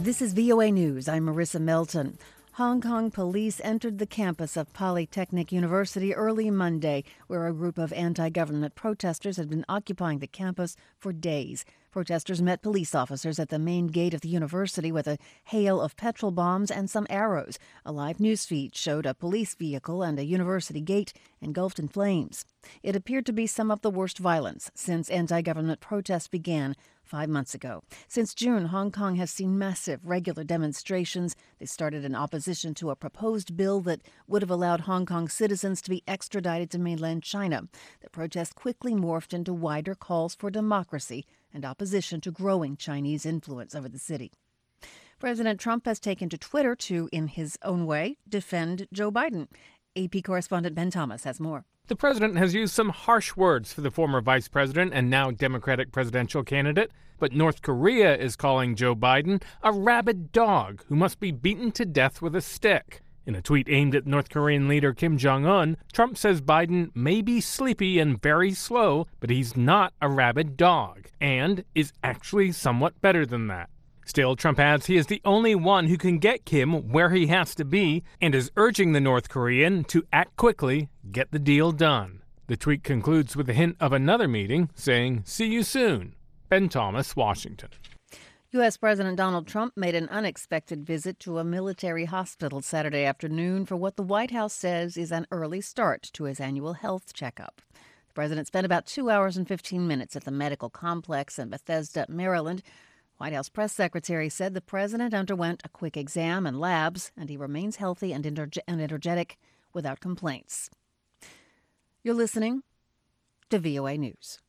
This is VOA News. I'm Marissa Melton. Hong Kong police entered the campus of Polytechnic University early Monday, where a group of anti-government protesters had been occupying the campus for days. Protesters met police officers at the main gate of the university with a hail of petrol bombs and some arrows. A live news feed showed a police vehicle and a university gate engulfed in flames. It appeared to be some of the worst violence since anti-government protests began 5 months ago. Since June, Hong Kong has seen massive regular demonstrations. They started in opposition to a proposed bill that would have allowed Hong Kong citizens to be extradited to mainland China. The protest quickly morphed into wider calls for democracy and opposition to growing Chinese influence over the city. President Trump has taken to Twitter to, in his own way, defend Joe Biden. AP correspondent Ben Thomas has more. The president has used some harsh words for the former vice president and now Democratic presidential candidate, but North Korea is calling Joe Biden a rabid dog who must be beaten to death with a stick. In a tweet aimed at North Korean leader Kim Jong-un, Trump says Biden may be sleepy and very slow, but he's not a rabid dog, and is actually somewhat better than that. Still, Trump adds he is the only one who can get Kim where he has to be and is urging the North Korean to act quickly, get the deal done. The tweet concludes with a hint of another meeting, saying, "See you soon." Ben Thomas, Washington. U.S. President Donald Trump made an unexpected visit to a military hospital Saturday afternoon for what the White House says is an early start to his annual health checkup. The president spent about 2 hours and 15 minutes at the medical complex in Bethesda, Maryland. White House press secretary said the president underwent a quick exam and labs, and he remains healthy and energetic without complaints. You're listening to VOA News.